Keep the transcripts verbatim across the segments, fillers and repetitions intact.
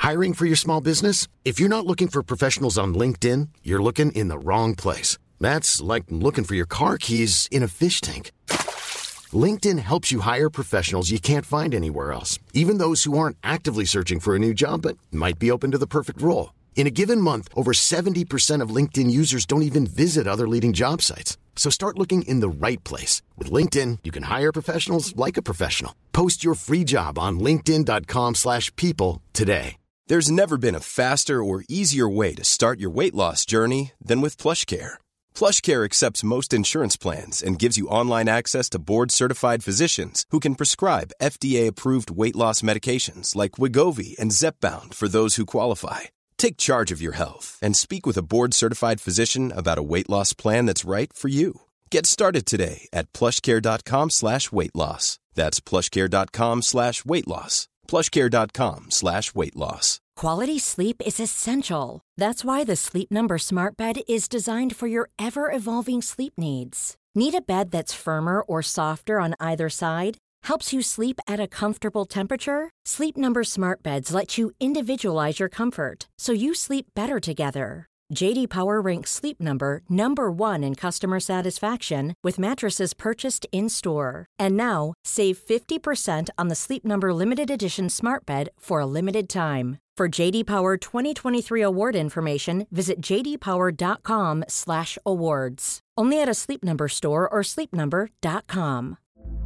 Hiring for your small business? If you're not looking for professionals on LinkedIn, you're looking in the wrong place. That's like looking for your car keys in a fish tank. LinkedIn helps you hire professionals you can't find anywhere else, even those who aren't actively searching for a new job but might be open to the perfect role. In a given month, over seventy percent of LinkedIn users don't even visit other leading job sites. So start looking in the right place. With LinkedIn, you can hire professionals like a professional. Post your free job on linkedin.com slash people today. There's never been a faster or easier way to start your weight loss journey than with PlushCare. PlushCare accepts most insurance plans and gives you online access to board-certified physicians who can prescribe F D A-approved weight loss medications like Wegovy and Zepbound for those who qualify. Take charge of your health and speak with a board-certified physician about a weight loss plan that's right for you. Get started today at plushcare.com slash weight loss. That's plushcare.com slash weight loss. plushcare.com slash weight loss. Quality sleep is essential. That's why the Sleep Number Smart Bed is designed for your ever-evolving sleep needs. Need a bed that's firmer or softer on either side? Helps you sleep at a comfortable temperature? Sleep Number Smart Beds let you individualize your comfort, so you sleep better together. J D Power ranks Sleep Number number one in customer satisfaction with mattresses purchased in-store. And now, save fifty percent on the Sleep Number Limited Edition Smart Bed for a limited time. For J D Power twenty twenty-three award information, visit jdpower.com slash awards. Only at a Sleep Number store or sleep number dot com.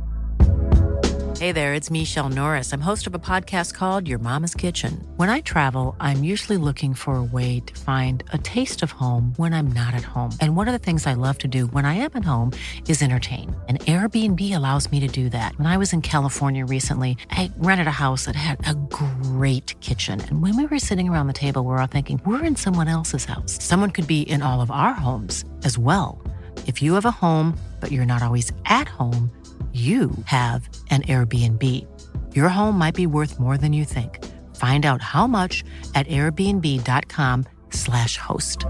Hey there, it's Michelle Norris. I'm host of a podcast called Your Mama's Kitchen. When I travel, I'm usually looking for a way to find a taste of home when I'm not at home. And one of the things I love to do when I am at home is entertain. And Airbnb allows me to do that. When I was in California recently, I rented a house that had a great kitchen. And when we were sitting around the table, we were all thinking, we're in someone else's house. Someone could be in all of our homes as well. If you have a home, but you're not always at home, you have an Airbnb. Your home might be worth more than you think. Find out how much at airbnb.com slash host.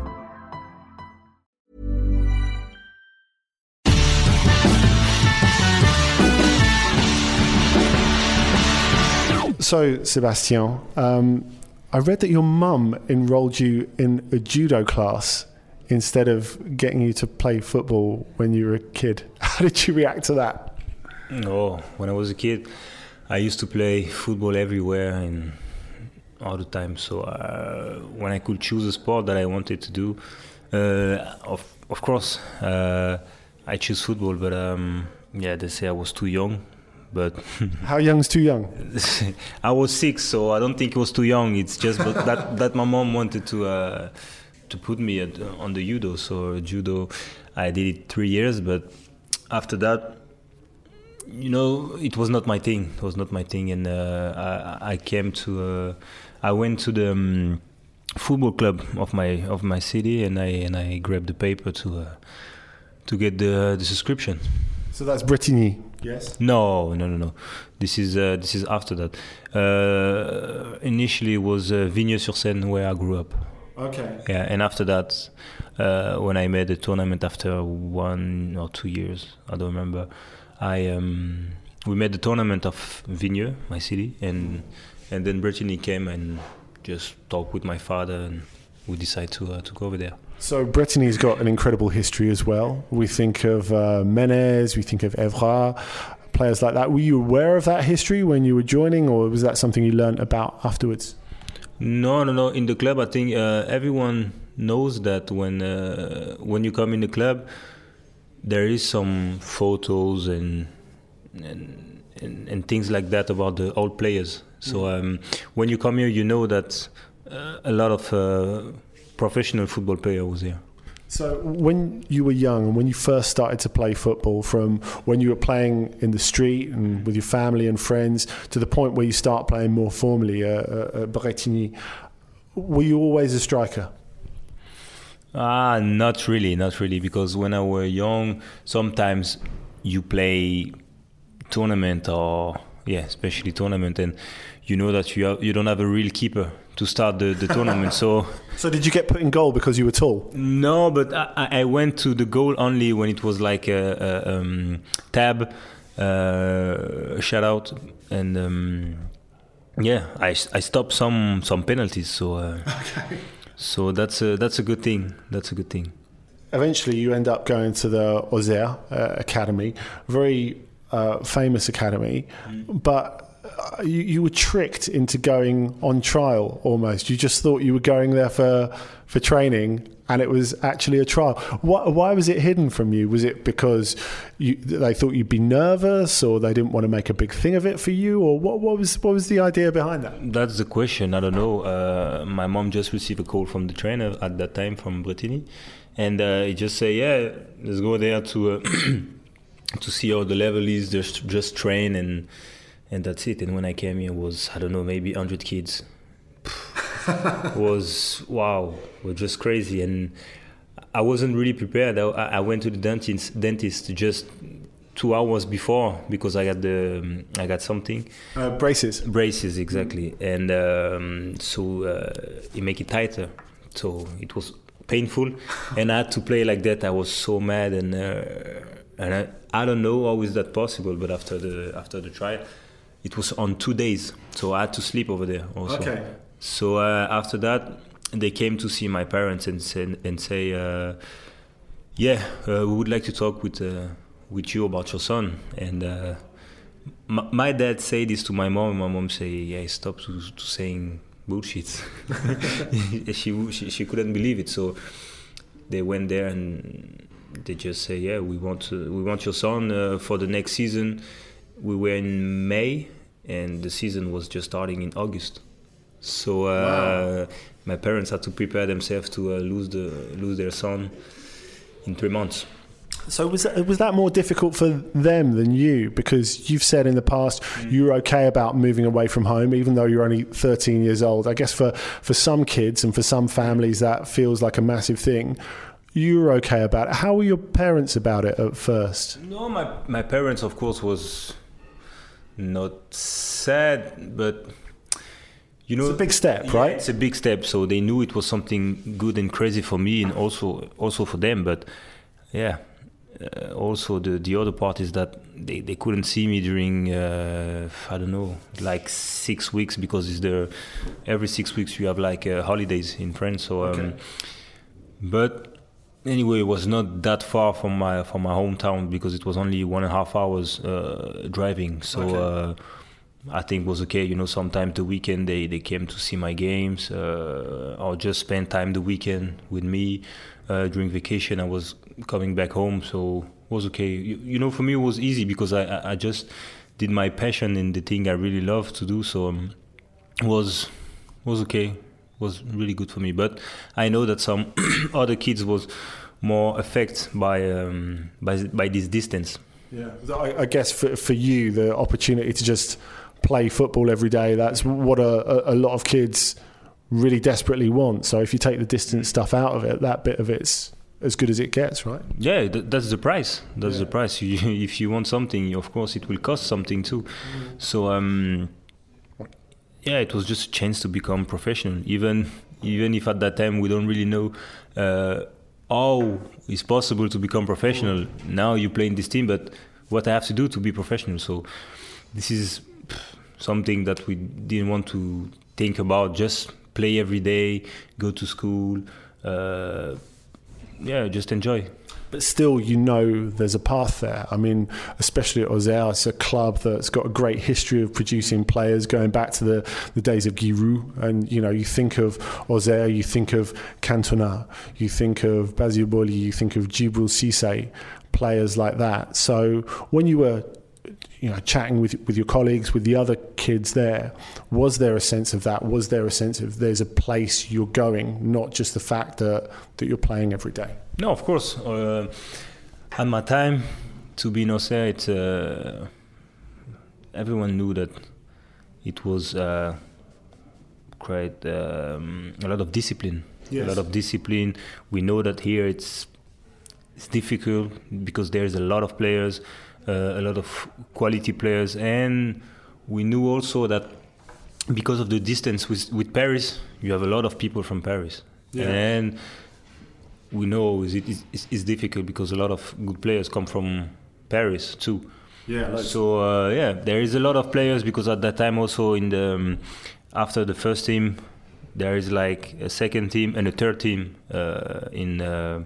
So, Sebastian, um, I read that your mum enrolled you in a judo class instead of getting you to play football when you were a kid. How did you react to that? Oh, when I was a kid, I used to play football everywhere and all the time. So uh, when I could choose a sport that I wanted to do, uh, of of course, uh, I choose football. But um, yeah, they say I was too young. But how young is too young? I was six, so I don't think it was too young. It's just that that my mom wanted to uh, to put me at, on the judo. So judo, I did it three years, but after that, you know, it was not my thing. It was not my thing, and uh, I, I came to. Uh, I went to the um, football club of my of my city, and I and I grabbed the paper to uh, to get the the subscription. So that's Bretigny. Yes. No, no, no, no. This is uh, this is after that. Uh, initially, it was uh, Vigneux-sur-Seine where I grew up. Okay. Yeah, and after that, uh, when I made the tournament after one or two years, I don't remember. I um, we made the tournament of Vigneux, my city, and and then Bretigny came and just talked with my father, and we decided to uh, to go over there. So Bretigny's got an incredible history as well. We think of uh, Menez, we think of Evra, players like that. Were you aware of that history when you were joining, or was that something you learned about afterwards? No, no, no. In the club, I think uh, everyone knows that when uh, when you come in the club, there is some photos and and, and and things like that about the old players. So um, when you come here, you know that uh, a lot of uh, professional football players was here. So when you were young and when you first started to play football, from when you were playing in the street and with your family and friends to the point where you start playing more formally uh, uh, at Bretigny, were you always a striker? Ah, not really, not really, because when I was young, sometimes you play tournament or yeah, especially tournament, and you know that you have, you don't have a real keeper to start the, the tournament. So, so did you get put in goal because you were tall? No, but I, I went to the goal only when it was like a, a um, tab, uh, shout out, and um, Yeah, I, I stopped some some penalties, so uh, Okay. so that's a, that's a good thing. That's a good thing. Eventually, you end up going to the Auxerre uh, Academy, very uh, famous academy, mm. but uh, you, you were tricked into going on trial almost. You just thought you were going there for for training, and it was actually a trial. Why, why was it hidden from you? Was it because you, they thought you'd be nervous, or they didn't want to make a big thing of it for you, or what, what was what was the idea behind that? That's the question. I don't know. Uh, my mom just received a call from the trainer at that time from Bretigny. And uh, he just say, yeah, let's go there to uh, to see how the level is. Just just train and and that's it. And when I came here, was I don't know, maybe one hundred kids. was wow, was just crazy. And I wasn't really prepared. I, I went to the dentist dentist just two hours before because I got the I got something. Uh, braces. Braces, exactly. Mm-hmm. And um, so uh, he make it tighter. So it was painful, and I had to play like that. I was so mad, and uh, and I, I don't know how is that possible. But after the after the trial, it was on two days, so I had to sleep over there also. Okay. So uh, after that, they came to see my parents and said and say, uh, yeah, uh, we would like to talk with uh, with you about your son. And uh, my, my dad say this to my mom. My mom say, yeah, stop to, to saying bullshit. she, she she couldn't believe it, so they went there and they just say, yeah, we want uh, we want your son uh, for the next season. We were in May and the season was just starting in August, so uh, wow. My parents had to prepare themselves to uh, lose the lose their son in three months. So was that, was that more difficult for them than you? Because you've said in the past mm. you were okay about moving away from home, even though you're only thirteen years old. I guess for, for some kids and for some families that feels like a massive thing. You were okay about it. How were your parents about it at first? No, my my parents, of course, was not sad, but you know, it's a big step, yeah, right? It's a big step. So they knew it was something good and crazy for me, and also also for them. But yeah. Uh, also the the other part is that they, they couldn't see me during uh, I don't know, like six weeks because it's the every six weeks you have like uh, holidays in France. So um, okay. But anyway, it was not that far from my from my hometown because it was only one and a half hours uh, driving. So okay. uh, I think it was okay. You know, sometimes the weekend they, they came to see my games uh, or just spend time the weekend with me. Uh, during vacation, I was coming back home, so it was okay. You, you know, for me it was easy because I, I just did my passion in the thing I really love to do. So um, it was was okay. It was really good for me. But I know that some other kids was more affected by um, by by this distance. Yeah, I, I guess for for you, the opportunity to just play football every day, that's what a, a lot of kids really desperately want. So if you take the distance stuff out of it, that bit of it's as good as it gets, right? Yeah, th- that's the price. That's yeah. the price. You, if you want something, of course, it will cost something too. Mm. So um, yeah, it was just a chance to become professional. Even even if at that time we don't really know uh, how it's possible to become professional. Mm. Now you play in this team, but what I have to do to be professional. So this is something that we didn't want to think about. Just play every day, go to school, uh, yeah, just enjoy. But still, you know, there's a path there. I mean, especially at Auxerre, it's a club that's got a great history of producing players going back to the, the days of Giroud. And, you know, you think of Auxerre, you think of Cantona, you think of Basile Boli, you think of Djibril Cissé, players like that. So when you were you know, chatting with with your colleagues, with the other kids there, was there a sense of that? Was there a sense of there's a place you're going, not just the fact that, that you're playing every day? No, of course. Uh, at my time, to be in Auxerre, it's, uh, everyone knew that it was uh, quite um, a lot of discipline. Yes. A lot of discipline. We know that here it's it's difficult because there's a lot of players. Uh, a lot of quality players, and we knew also that because of the distance with, with Paris, you have a lot of people from Paris, yeah. And we know it is it's, it's difficult because a lot of good players come from Paris too. Yeah. So uh, yeah, there is a lot of players because at that time also in the um, after the first team, there is like a second team and a third team uh, in uh,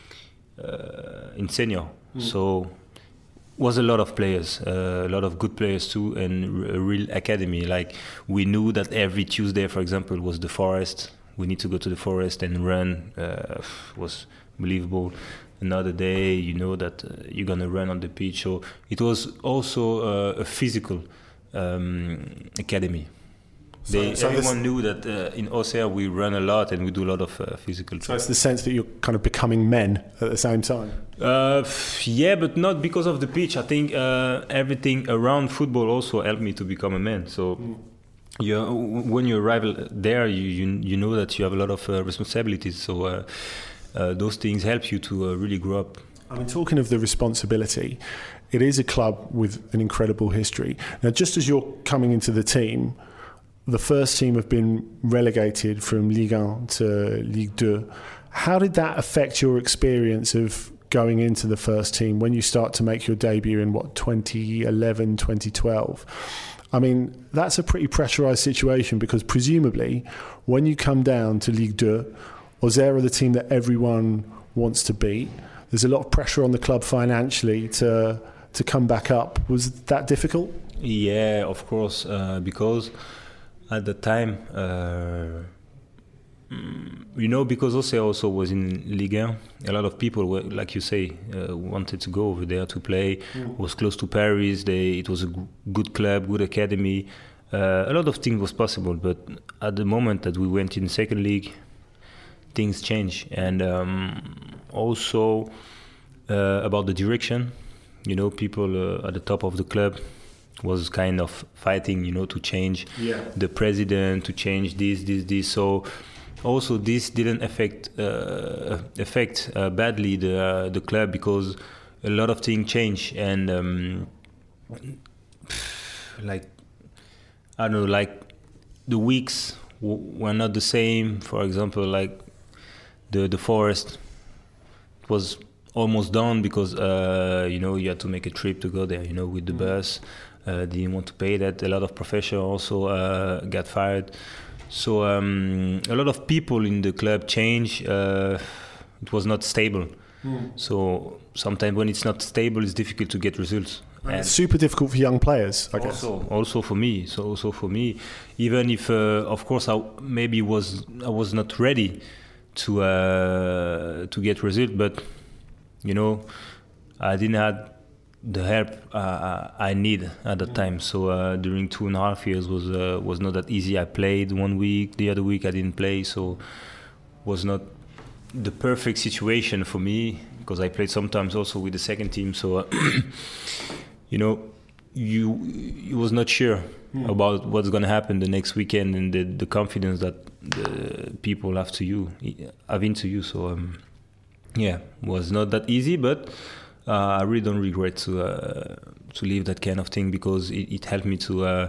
uh, in senior. Mm. So was a lot of players, uh, a lot of good players too, and a real academy. Like we knew that every Tuesday, for example, was the forest. We need to go to the forest and run. Uh, was believable. Another day, you know that uh, you're gonna run on the pitch. So it was also uh, a physical um, academy. So, they, so everyone knew that uh, in Auxerre we run a lot and we do a lot of uh, physical. So it's the sense that you're kind of becoming men at the same time. Uh, yeah, but not because of the pitch. I think uh, everything around football also helped me to become a man. So. Mm. You, when you arrive there, you, you you know that you have a lot of uh, responsibilities. So uh, uh, those things help you to uh, really grow up. I mean, talking of the responsibility, it is a club with an incredible history. Now, just as you're coming into the team, the first team have been relegated from Ligue one to Ligue two. How did that affect your experience of going into the first team when you start to make your debut in, what, twenty eleven, twenty twelve? I mean, that's a pretty pressurised situation because presumably when you come down to Ligue two, Auxerre are the team that everyone wants to beat. There's a lot of pressure on the club financially to to come back up. Was that difficult? Yeah, of course, uh, because at the time, uh, you know, because Auxerre also was in Ligue one, a lot of people, were, like you say, uh, wanted to go over there to play. Mm. Was close to Paris. They, it was a g- good club, good academy. Uh, a lot of things was possible, but at the moment that we went in second league, things changed. And um, also uh, about the direction, you know, people uh, at the top of the club was kind of fighting, you know, to change yeah. the president, to change this, this, this. So. Also, this didn't affect uh, affect uh, badly the uh, the club because a lot of things changed and um, like I don't know, like the weeks w- were not the same. For example, like the the forest was almost done because uh, you know you had to make a trip to go there. You know, with the mm-hmm. bus, uh, didn't want to pay that. A lot of professionals also uh, got fired. So um, a lot of people in the club change. Uh, it was not stable. Mm. So sometimes when it's not stable, it's difficult to get results. And it's super difficult for young players, I guess. Also, also for me. So also for me, even if, uh, of course, I maybe was I was not ready to uh, to get results, but you know, I didn't have the help uh, I need at the time. So uh, during two and a half years was uh, was not that easy. I played one week, the other week I didn't play, so was not the perfect situation for me because I played sometimes also with the second team. So uh, you know, you you was not sure mm. about what's gonna happen the next weekend and the, the confidence that the people have to you have into you. So um, yeah, was not that easy, but. Uh, I really don't regret to uh, to leave that kind of thing because it, it helped me to uh,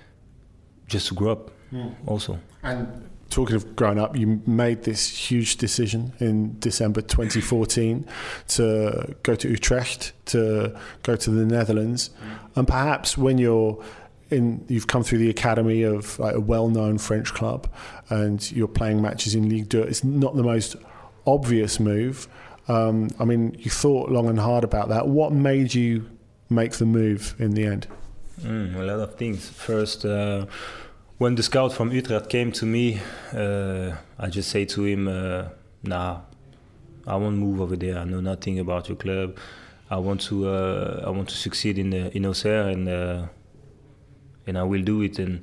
just to grow up mm. also. And talking of growing up, you made this huge decision in December twenty fourteen to go to Utrecht, to go to the Netherlands, mm. and perhaps when you're in, you've come through the academy of like a well-known French club, and you're playing matches in Ligue two. It's not the most obvious move. Um, I mean, you thought long and hard about that. What made you make the move in the end? Mm, a lot of things. First, uh, when the scout from Utrecht came to me, uh, I just say to him, uh, "Nah, I won't move over there. I know nothing about your club. I want to, uh, I want to succeed in the, in Auxerre, and uh, and I will do it." And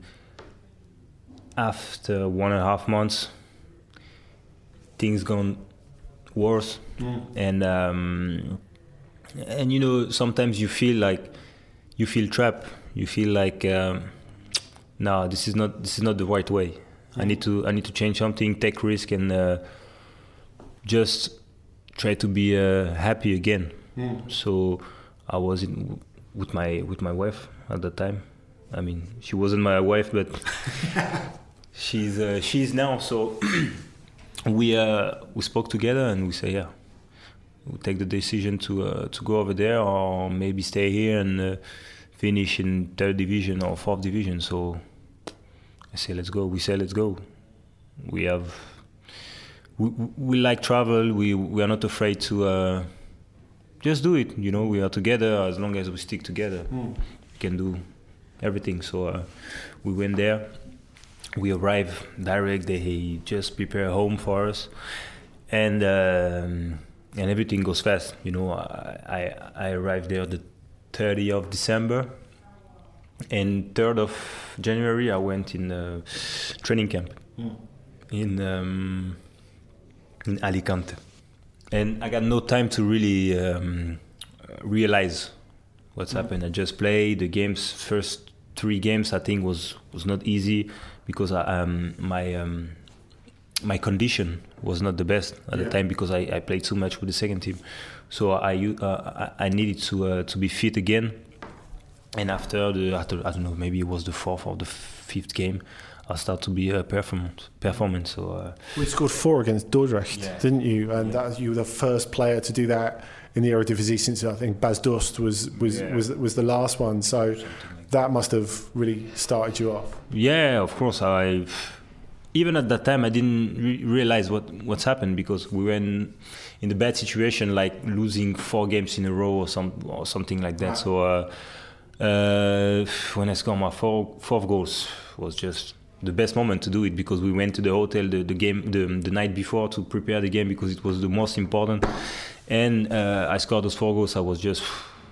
after one and a half months, things gone worse. Mm. And um, and you know, sometimes you feel like you feel trapped. You feel like um, no, this is not this is not the right way. Mm. I need to I need to change something, take risk, and uh, just try to be uh, happy again. Mm. So I was in, with my with my wife at the time. I mean, she wasn't my wife, but she's uh, she's now. So we uh, we spoke together and we say, yeah, we take the decision to uh, to go over there, or maybe stay here and uh, finish in third division or fourth division. So I say, let's go. We say, let's go. We have, we, we like travel. We we are not afraid to uh, just do it. You know, we are together. As long as we stick together, mm. we can do everything. So uh, we went there. We arrived direct. They just prepare a home for us, and um, and everything goes fast. You know, I I, I arrived there the thirtieth of December, and third of January I went in uh, training camp mm. in um, in Alicante, and I got no time to really um, realize what's mm. happened. I just played the games. First three games I think was was not easy because I, um, my um, my condition was not the best at yeah. the time because I, I played too much with the second team. So I uh, I needed to uh, to be fit again, and after the after I don't know, maybe it was the fourth or the fifth game, I started to be a performance performance. So uh, we scored four against Dordrecht, yeah. didn't you? And yeah. that you were the first player to do that in the Eredivisie since I think Bas Dost was was, yeah. was was the last one. So like that must have really started you off. Yeah, of course. I even at that time I didn't re- realize what what's happened because we were in, in the bad situation, like losing four games in a row or some or something like that. Wow. So uh, uh, when I scored my four fourth goals was just the best moment to do it because we went to the hotel the, the game the, the night before to prepare the game because it was the most important. And uh, I scored those four goals. I was just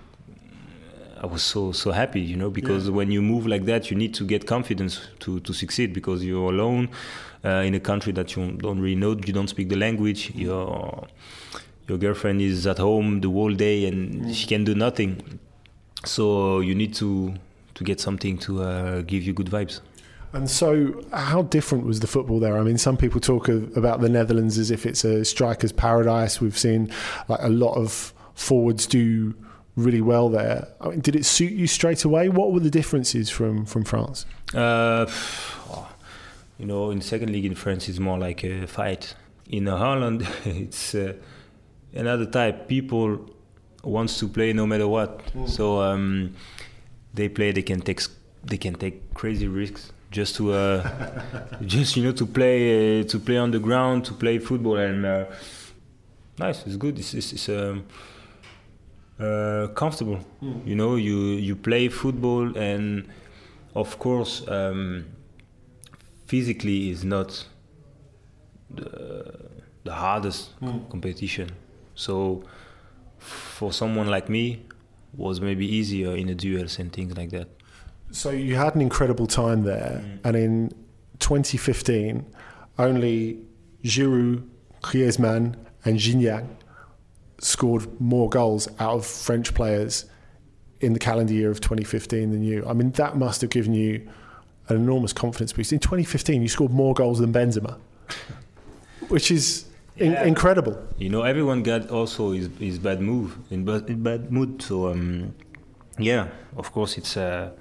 I was so so happy, you know, because yeah. when you move like that, you need to get confidence to, to succeed because you're alone uh, in a country that you don't really know. You don't speak the language. Your your girlfriend is at home the whole day and mm. she can do nothing. So you need to to get something to uh, give you good vibes. And so, how different was the football there? I mean, some people talk of, about the Netherlands as if it's a striker's paradise. We've seen like a lot of forwards do really well there. I mean, did it suit you straight away? What were the differences from, from France? Uh, you know, in second league in France, it's more like a fight. In Holland, it's uh, another type. People wants to play no matter what. Mm. So um, they play. They can take. They can take crazy risks just to, uh, just you know, to play, uh, to play on the ground, to play football, and uh, nice. It's good. It's it's, it's um, Uh, comfortable, mm. you know. You you play football, and of course, um, physically is not the the hardest mm. competition. So for someone like me, was maybe easier in the duels and things like that. So you had an incredible time there, mm. and in twenty fifteen, only Giroud, Griezmann, and Gignac scored more goals out of French players in the calendar year of twenty fifteen than you. I mean, that must have given you an enormous confidence boost. In twenty fifteen, you scored more goals than Benzema, which is in- yeah. incredible. You know, everyone got also his, his bad move, in bad, in bad mood. So, um, yeah, of course, it's uh,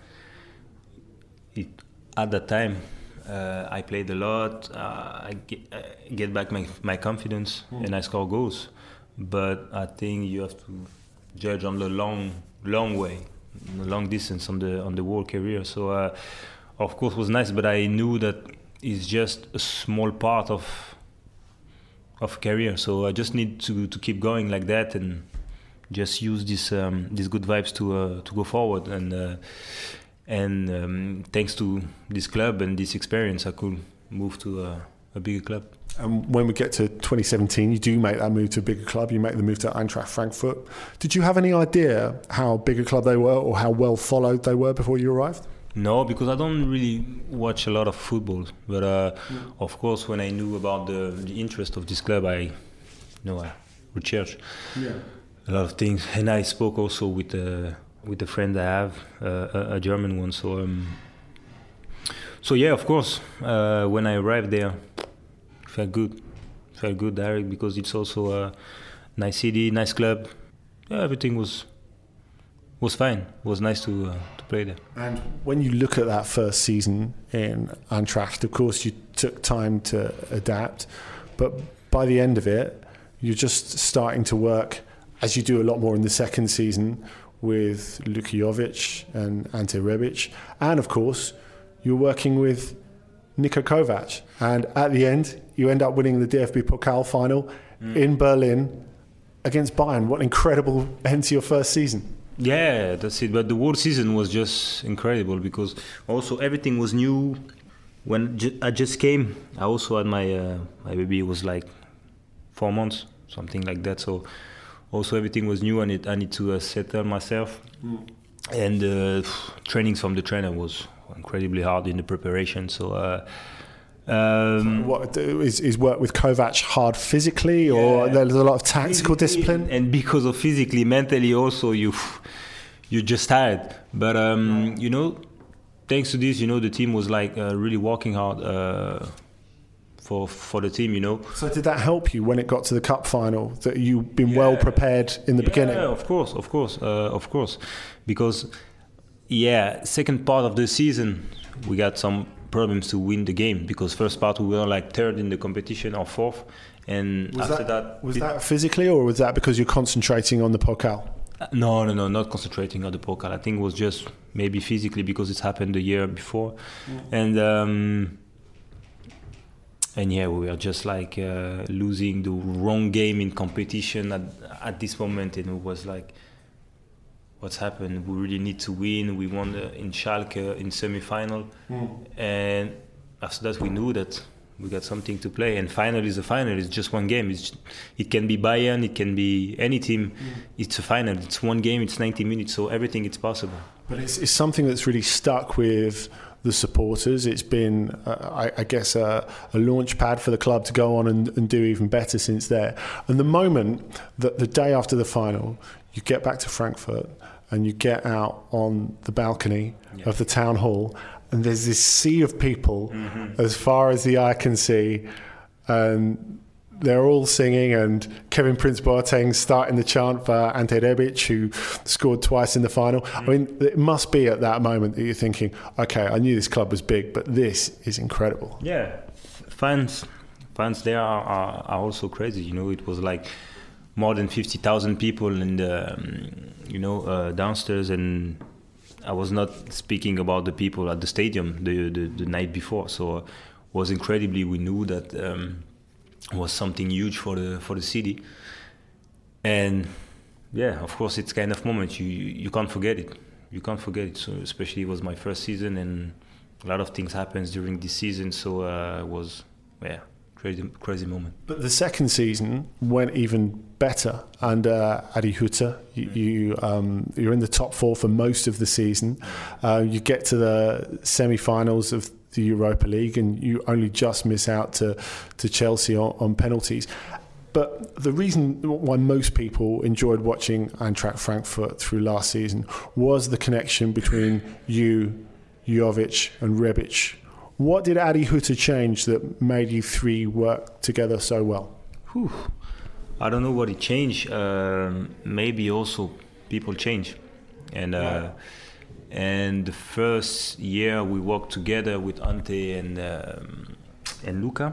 it, at that time, uh, I played a lot. Uh, I get, uh, get back my, my confidence, mm. and I score goals. But I think you have to judge on the long, long way, the long distance on the on the whole career. So, uh, of course, it was nice, but I knew that it's just a small part of of career. So I just need to, to keep going like that and just use this um, these good vibes to uh, to go forward. And uh, and um, thanks to this club and this experience, I could move to a, a bigger club. And when we get to twenty seventeen, you do make that move to a bigger club. You make the move to Eintracht Frankfurt. Did you have any idea how big a club they were or how well followed they were before you arrived? No, because I don't really watch a lot of football. But uh, mm. of course, when I knew about the, the interest of this club, I, you know, I researched yeah. a lot of things. And I spoke also with uh, with a friend I have, uh, a, a German one. So, um, so yeah, of course, uh, when I arrived there, felt good, felt good direct because it's also a nice city, nice club. Yeah, everything was was fine. It was nice to uh, to play there. And when you look at that first season in Eintracht, of course you took time to adapt, but by the end of it, you're just starting to work, as you do a lot more in the second season, with Luka Jovic and Ante Rebic. And of course, you're working with Niko Kovac. And at the end, you end up winning the D F B Pokal final mm. in Berlin against Bayern. What an incredible end to your first season. Yeah, that's it. But the whole season was just incredible because also everything was new. When ju- I just came, I also had my uh, my baby. It was like four months, something like that. So also everything was new, and it, I need to uh, settle myself. Mm. And uh, trainings from the trainer was incredibly hard in the preparation. So. Uh, Um, what is, is work with Kovac hard physically, or yeah, there's a lot of tactical discipline? And because of physically, mentally also, you you're just tired. But um, you know, thanks to this, you know, the team was like uh, really working hard uh, for for the team. You know. So did that help you when it got to the cup final? That you've been yeah. well prepared in the yeah, beginning? Yeah, of course, of course, uh, of course, because yeah, second part of the season we got some problems to win the game, because first part we were like third in the competition or fourth, and was after that, that was it, that physically, or was that because you're concentrating on the Pokal? Uh, no, no, no, not concentrating on the Pokal. I think it was just maybe physically because it's happened the year before, mm. and um, and yeah, we were just like uh, losing the wrong game in competition at at this moment, and it was like, what's happened? We really need to win. We won uh, in Schalke in semi-final, mm. and after that we knew that we got something to play. And final is a final. It's just one game. It's, it can be Bayern. It can be any team. Mm. It's a final. It's one game. It's ninety minutes. So everything is possible. But it's, it's something that's really stuck with the supporters. It's been, uh, I, I guess, uh, a launch pad for the club to go on and, and do even better since there. And the moment that the day after the final, you get back to Frankfurt and you get out on the balcony yeah. of the town hall, and there's this sea of people mm-hmm. as far as the eye can see, and they're all singing, and Kevin Prince Boateng starting the chant for Ante Rebic, who scored twice in the final. Mm-hmm. I mean, it must be at that moment that you're thinking, okay, I knew this club was big, but this is incredible. Yeah, fans, fans there are, are, are also crazy. You know, it was like more than fifty thousand people in the, um, you know, uh, downstairs, and I was not speaking about the people at the stadium the the, the night before. So it was incredibly. We knew that um, was something huge for the for the city, and yeah, of course, it's kind of moment you you can't forget it. You can't forget it. So especially it was my first season, and a lot of things happens during this season. So uh, it was yeah. Crazy, crazy moment. But the second season went even better under Adi Hütter. You, mm. you um, you're in the top four for most of the season. Uh, you get to the semi-finals of the Europa League, and you only just miss out to to Chelsea on, on penalties. But the reason why most people enjoyed watching Eintracht Frankfurt through last season was the connection between you, Jovic, and Rebic. What did Adi Hütter change that made you three work together so well? Whew. I don't know what it changed. Um, maybe also people change, and uh, yeah. and the first year we worked together with Ante and um, and Luka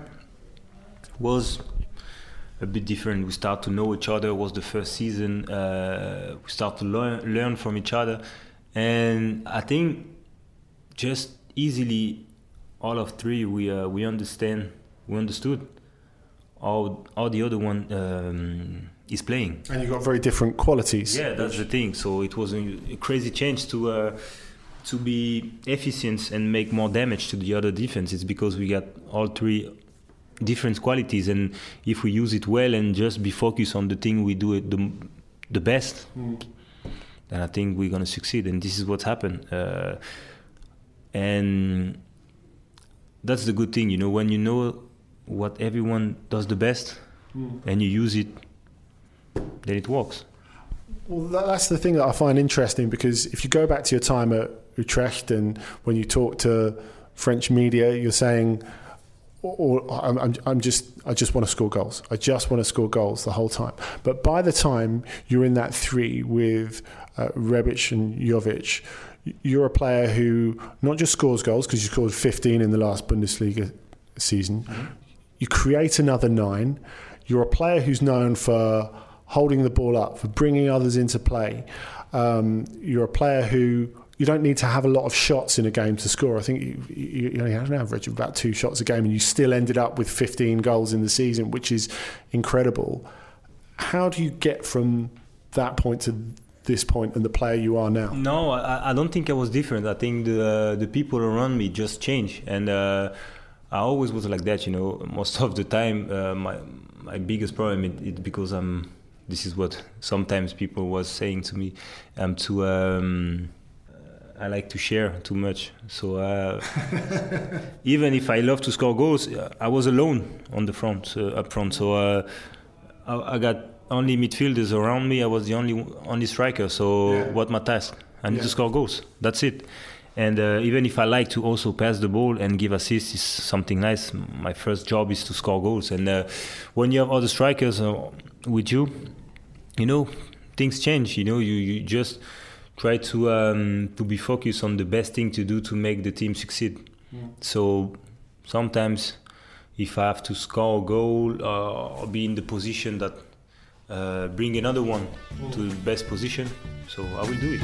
was a bit different. We start to know each other. It was the first season. Uh, we start to learn learn from each other, and I think just easily. All of three, we uh, we understand, we understood how how the other one um, is playing. And you got very different qualities. Yeah, that's the thing. So it was a, a crazy change to uh, to be efficient and make more damage to the other defense. It's because we got all three different qualities, and if we use it well and just be focused on the thing we do it the the best, mm. then I think we're gonna succeed. And this is what's happened. Uh, and that's the good thing, you know, when you know what everyone does the best mm. and you use it, then it works. Well, that's the thing that I find interesting, because if you go back to your time at Utrecht and when you talk to French media, you're saying, or, or I'm, I'm just, I just want to score goals. I just want to score goals the whole time. But by the time you're in that three with uh, Rebic and Jovic, you're a player who not just scores goals, because you scored fifteen in the last Bundesliga season. Mm-hmm. You create another nine. you're a player who's known for holding the ball up, for bringing others into play. Um, you're a player who you don't need to have a lot of shots in a game to score. I think you, you, you only had an average of about two shots a game, and you still ended up with fifteen goals in the season, which is incredible. How do you get from that point to this point and the player you are now? No, I, I don't think I was different. I think the uh, the people around me just changed, and uh, I always was like that. You know, most of the time, uh, my my biggest problem is it, because I'm. This is what sometimes people was saying to me. I'm too. Um, I like to share too much. So uh, even if I love to score goals, I was alone on the front, uh, up front. So uh, I, I got only midfielders around me. I was the only only striker. So yeah. What my task? I need yeah. to score goals. That's it. And uh, even if I like to also pass the ball and give assists, is something nice. My first job is to score goals. And uh, when you have other strikers uh, with you, you know, things change. You know, you, you just try to um, to be focused on the best thing to do to make the team succeed. Mm. So sometimes if I have to score a goal uh, or be in the position that uh, bring another one mm. to the best position, so I will do it.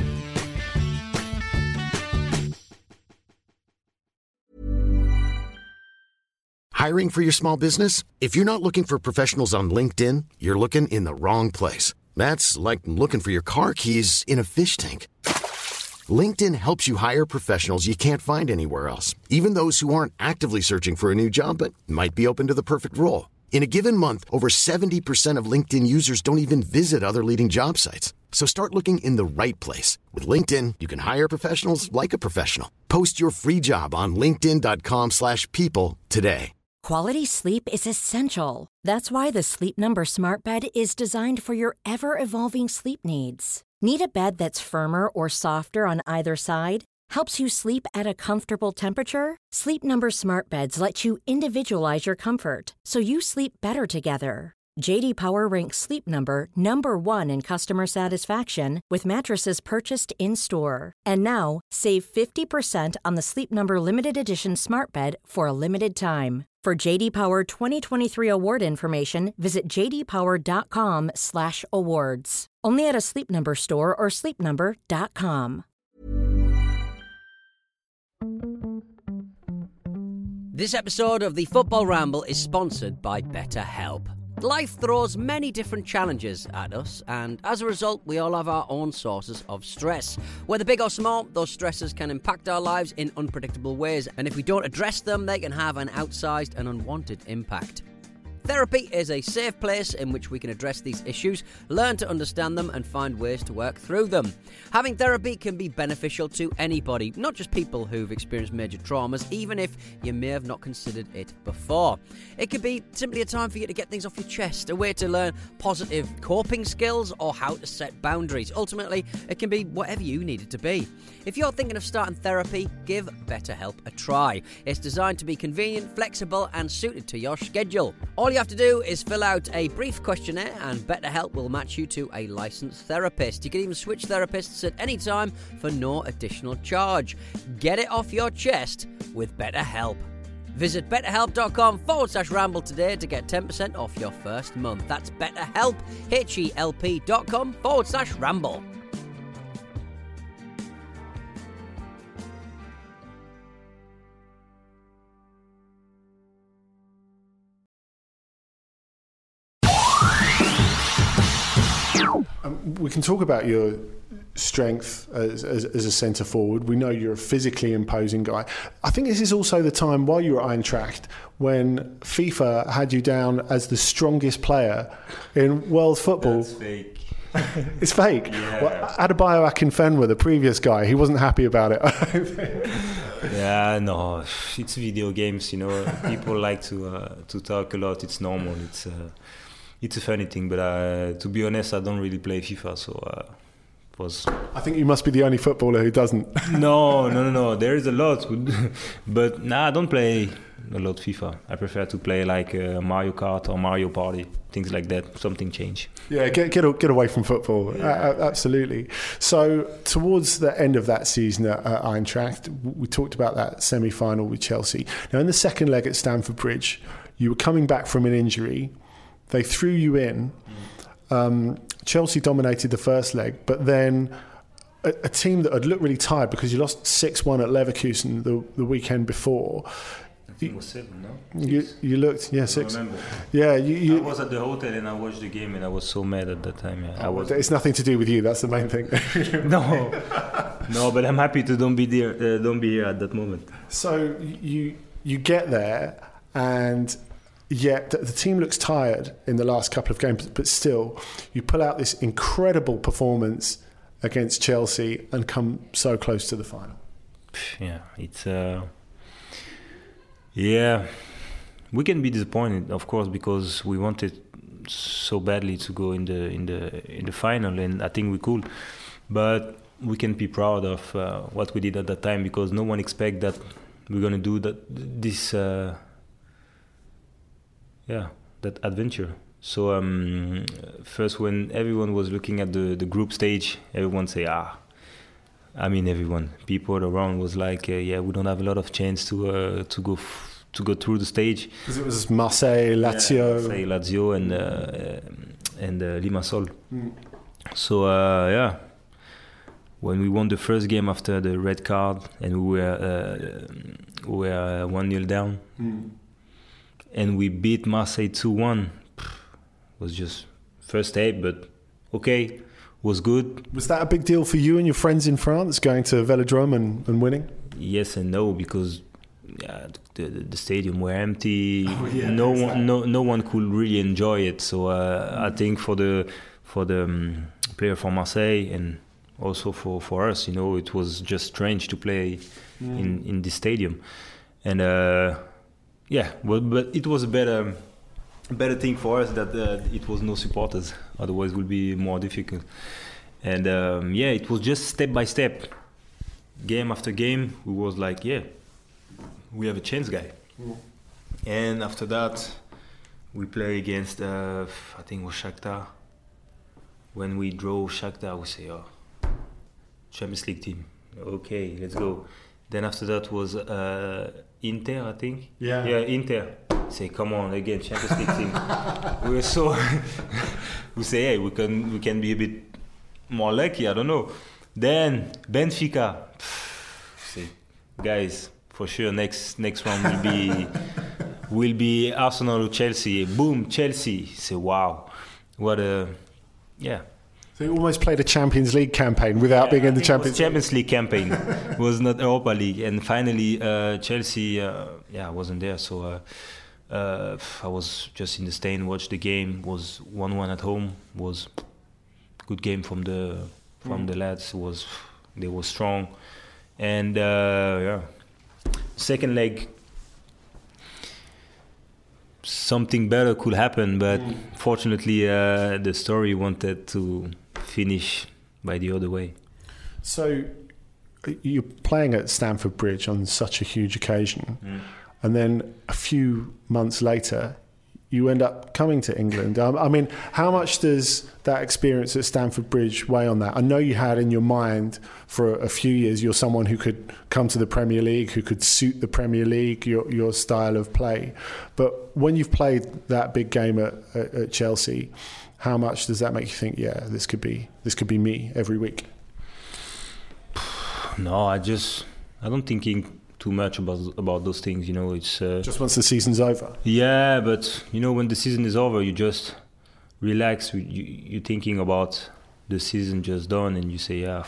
Hiring for your small business? If you're not looking for professionals on LinkedIn, you're looking in the wrong place. That's like looking for your car keys in a fish tank. LinkedIn helps you hire professionals you can't find anywhere else, even those who aren't actively searching for a new job but might be open to the perfect role. In a given month, over seventy percent of LinkedIn users don't even visit other leading job sites. So start looking in the right place. With LinkedIn, you can hire professionals like a professional. Post your free job on linkedin.com slash people today. Quality sleep is essential. That's why the Sleep Number Smart Bed is designed for your ever-evolving sleep needs. Need a bed that's firmer or softer on either side? Helps you sleep at a comfortable temperature? Sleep Number Smart Beds let you individualize your comfort, so you sleep better together. J D Power ranks Sleep Number number one in customer satisfaction with mattresses purchased in-store. And now, save fifty percent on the Sleep Number Limited Edition Smart Bed for a limited time. For J D Power twenty twenty-three award information, visit j d power dot com slash awards. Only at a Sleep Number store or sleep number dot com. This episode of the Football Ramble is sponsored by BetterHelp. Life throws many different challenges at us, and as a result, we all have our own sources of stress. Whether big or small, those stresses can impact our lives in unpredictable ways, and if we don't address them, they can have an outsized and unwanted impact. Therapy is a safe place in which we can address these issues, learn to understand them, and find ways to work through them. Having therapy can be beneficial to anybody, not just people who've experienced major traumas, even if you may have not considered it before. It could be simply a time for you to get things off your chest, a way to learn positive coping skills, or how to set boundaries. Ultimately, it can be whatever you need it to be. If you're thinking of starting therapy, give BetterHelp a try. It's designed to be convenient, flexible, and suited to your schedule. All you have to do is fill out a brief questionnaire, and BetterHelp will match you to a licensed therapist. You can even switch therapists at any time for no additional charge. Get it off your chest with BetterHelp. Visit betterhelp.com forward slash ramble today to get ten percent off your first month. That's BetterHelp, H-E-L-P dot com forward slash ramble. Um, we can talk about your strength as, as, as a centre forward. We know you're a physically imposing guy. I think this is also the time while you were at Eintracht when FIFA had you down as the strongest player in world football. That's fake. It's fake. Yeah. Well, Adebayo Akinfenwa, the previous guy, he wasn't happy about it. Yeah, no, it's video games. You know, people like to uh, to talk a lot. It's normal. It's. Uh, It's a funny thing, but uh, to be honest, I don't really play FIFA, so uh, it was. I think you must be the only footballer who doesn't. no, no, no, no. There is a lot, but nah, I don't play a lot FIFA. I prefer to play like uh, Mario Kart or Mario Party, things like that. Something change. Yeah, get get get away from football. Yeah. Uh, absolutely. So towards the end of that season at uh, Eintracht, we talked about that semi-final with Chelsea. Now in the second leg at Stamford Bridge, you were coming back from an injury. They threw you in. Um, Chelsea dominated the first leg, but then a, a team that had looked really tired because you lost six one at Leverkusen the, the weekend before. I think it was seven, no? You, you looked, yeah, I six. remember. Yeah, you, you, I was at the hotel and I watched the game and I was so mad at that time. Yeah. I was. It's nothing to do with you. That's the main thing. no, no, but I'm happy to don't be there, uh, don't be here at that moment. So you you get there, and yet the team looks tired in the last couple of games, but still, you pull out this incredible performance against Chelsea and come so close to the final. Yeah, it's. Uh, Yeah, we can be disappointed, of course, because we wanted so badly to go in the in the in the final, and I think we could. But we can be proud of uh, what we did at that time, because no one expect that we're gonna do that this uh, yeah that adventure. So um, first, when everyone was looking at the the group stage, everyone say ah. I mean, everyone, people around was like, uh, "Yeah, we don't have a lot of chance to uh, to go f- to go through the stage." Because it was Marseille, Lazio, yeah, Marseille, Lazio, and uh, and uh, Limassol. Mm. So uh, yeah, when we won the first game after the red card, and we were uh, we were one nil down, mm. and we beat Marseille two one, was just first tape, but okay. Was good. Was that a big deal for you and your friends in France, going to Velodrome and, and winning? Yes and no, because yeah, the, the, the stadium were empty. Oh, yeah, no one, no, no one could really enjoy it. So uh, mm. I think for the for the um, player from Marseille and also for, for us, you know, it was just strange to play mm. in in this stadium. And uh, yeah, well, but it was a better. better thing for us that uh, it was no supporters, otherwise it would be more difficult. And um, yeah, it was just step by step, game after game. We was like, yeah, we have a chance, guy. Mm. And after that, we play against uh, I think it was Shakhtar. When we draw Shakhtar, we say, oh, Champions League team, okay, let's go. Then after that was uh, Inter, I think. Yeah. Yeah, Inter. Say, come on, again, Champions League team. We were so. We say, hey, we can we can be a bit more lucky. I don't know. Then Benfica. Say, guys, for sure, next next one will be will be Arsenal or Chelsea. Boom, Chelsea. Say, wow, what a yeah. So you almost played a Champions League campaign without yeah, being in the Champions League. Champions League campaign. It was not Europa League, and finally uh, Chelsea. Uh, yeah, I wasn't there, so. Uh, Uh, I was just in the stand, watched the game. Was one one at home. Was good game from the from mm. the lads. Was they were strong, and uh, yeah. Second leg, something better could happen, but mm. fortunately, uh, the story wanted to finish by the other way. So you're playing at Stamford Bridge on such a huge occasion. Mm. And then a few months later, you end up coming to England. Um, I mean, how much does that experience at Stamford Bridge weigh on that? I know you had in your mind for a few years you're someone who could come to the Premier League, who could suit the Premier League, your your style of play. But when you've played that big game at, at, at Chelsea, how much does that make you think, yeah, this could be this could be me every week? No, I just I don't thinking too much about about those things, you know. It's uh, just once the season's over. Yeah, but you know, when the season is over, you just relax. You, you you're thinking about the season just done, and you say, yeah,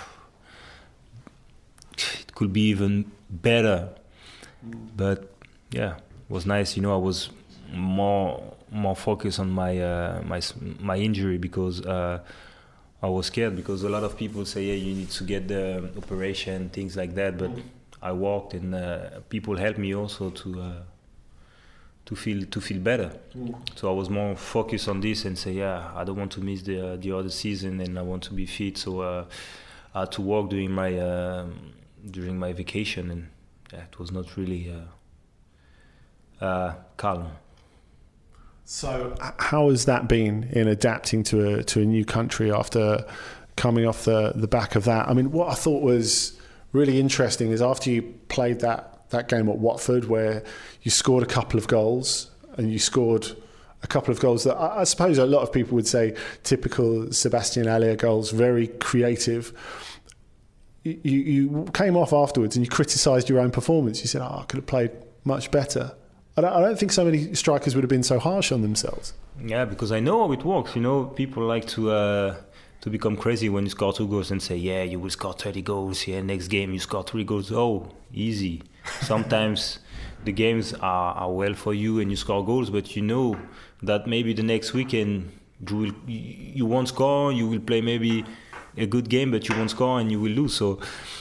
it could be even better. Mm. But yeah, it was nice. You know, I was more more focused on my uh, my my injury because uh, I was scared because a lot of people say, yeah, you need to get the operation, things like that, but. Mm. I walked and uh, people helped me also to uh, to feel to feel better. Mm. So I was more focused on this and say, yeah, I don't want to miss the uh, the other season and I want to be fit. So uh, I had to walk during my uh, during my vacation, and yeah, it was not really uh, uh, calm. So how has that been in adapting to a to a new country after coming off the the back of that? I mean, what I thought was really interesting is after you played that, that game at Watford where you scored a couple of goals and you scored a couple of goals that I, I suppose a lot of people would say typical Sébastien Haller goals, very creative. You, you came off afterwards and you criticised your own performance. You said, oh, I could have played much better. I don't, I don't think so many strikers would have been so harsh on themselves. Yeah, because I know how it works. You know, people like to uh, to become crazy when you score two goals and say, yeah, you will score thirty goals. Yeah, next game you score three goals. Oh, easy. Sometimes the games are, are well for you and you score goals, but you know that maybe the next weekend you will, you won't score, you will play maybe a good game, but you won't score and you will lose. So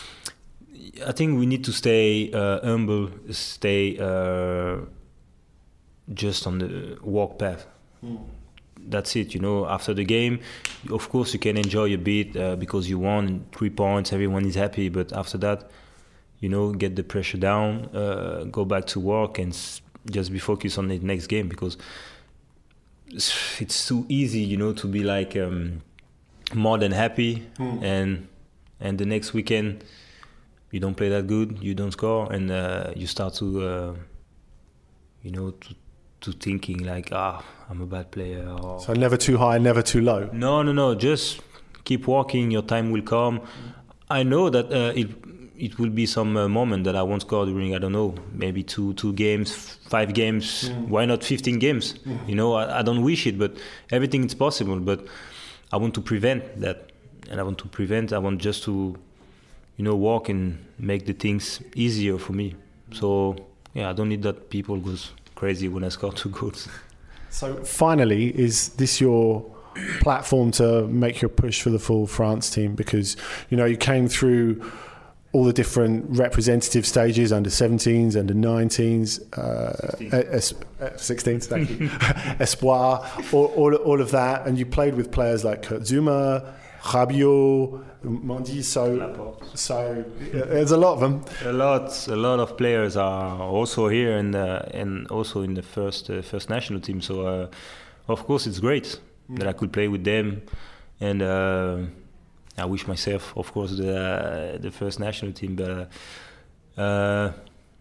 I think we need to stay uh, humble, stay uh, just on the walk path. Mm. That's it, you know. After the game, of course, you can enjoy a bit uh, because you won three points, everyone is happy. But after that, you know, get the pressure down, uh, go back to work and s- just be focused on the next game, because it's, it's too easy, you know, to be like um, more than happy mm. and and the next weekend you don't play that good, you don't score, and uh, you start to, uh, you know, to, to thinking like, ah, I'm a bad player. Or, so never too high, never too low. No, no, no. Just keep walking. Your time will come. Mm. I know that uh, it it will be some uh, moment that I won't score during, I don't know, maybe two two games, five games. Mm. Why not fifteen games? Mm. You know, I, I don't wish it, but everything is possible. But I want to prevent that, and I want to prevent. I want just to, you know, walk and make the things easier for me. So yeah, I don't need that people goes crazy when I score two goals. So finally, is this your platform to make your push for the full France team? Because, you know, you came through all the different representative stages, under seventeens, under nineteens, uh, es- sixteens, thank you, Espoir, all, all, all of that. And you played with players like Kurt Zouma, Rabiot, Mendy, so, so yeah, there's a lot of them. A lot, a lot of players are also here and uh, and also in the first uh, first national team. So uh, of course it's great mm. that I could play with them, and uh, I wish myself, of course, the uh, the first national team. But uh, uh,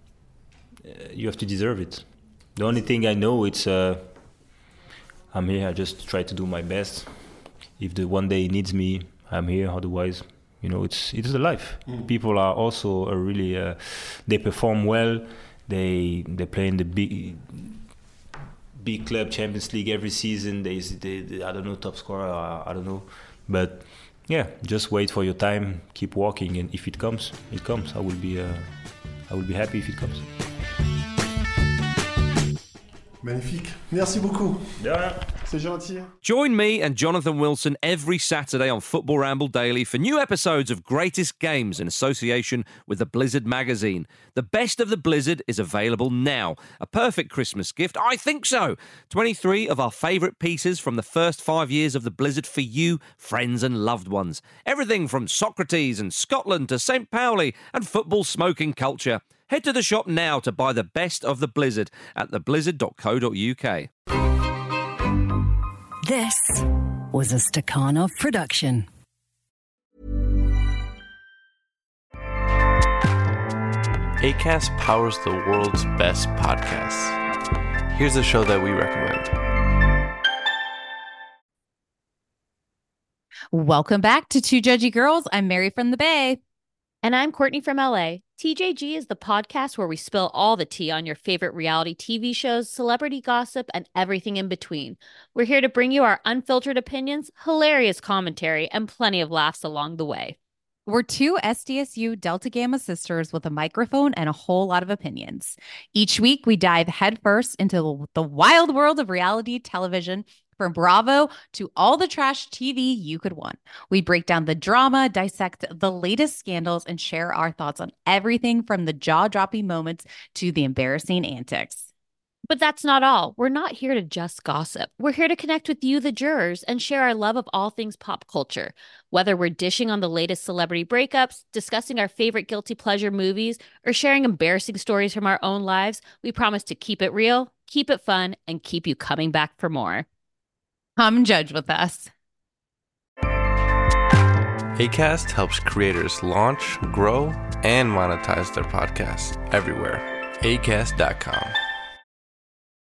you have to deserve it. The only thing I know, it's uh, I'm here. I just try to do my best. If the one day needs me, I'm here. Otherwise, you know, it's it's the life. Mm. People are also a really uh, they perform well. They they play in the big big club Champions League every season. They, they, they I don't know, top scorer. I, I don't know, but yeah, just wait for your time. Keep walking, and if it comes, it comes. I will be uh, I will be happy if it comes. Magnifique. Merci beaucoup. Yeah. C'est gentil. Join me and Jonathan Wilson every Saturday on Football Ramble Daily for new episodes of Greatest Games in association with the Blizzard magazine. The best of the Blizzard is available now. A perfect Christmas gift? I think so. twenty-three of our favourite pieces from the first five years of the Blizzard for you, friends and loved ones. Everything from Socrates and Scotland to Saint Pauli and football smoking culture. Head to the shop now to buy the best of the Blizzard at the blizzard dot co dot uk. This was a Stakhanov production. Acast powers the world's best podcasts. Here's a show that we recommend. Welcome back to Two Judgy Girls. I'm Mary from the Bay. And I'm Courtney from L A. T J G is the podcast where we spill all the tea on your favorite reality T V shows, celebrity gossip, and everything in between. We're here to bring you our unfiltered opinions, hilarious commentary, and plenty of laughs along the way. We're two S D S U Delta Gamma sisters with a microphone and a whole lot of opinions. Each week, we dive headfirst into the wild world of reality television, from Bravo to all the trash T V you could want. We break down the drama, dissect the latest scandals, and share our thoughts on everything from the jaw-dropping moments to the embarrassing antics. But that's not all. We're not here to just gossip. We're here to connect with you, the jurors, and share our love of all things pop culture. Whether we're dishing on the latest celebrity breakups, discussing our favorite guilty pleasure movies, or sharing embarrassing stories from our own lives, we promise to keep it real, keep it fun, and keep you coming back for more. Come judge with us. Acast helps creators launch, grow, and monetize their podcasts everywhere. acast dot com.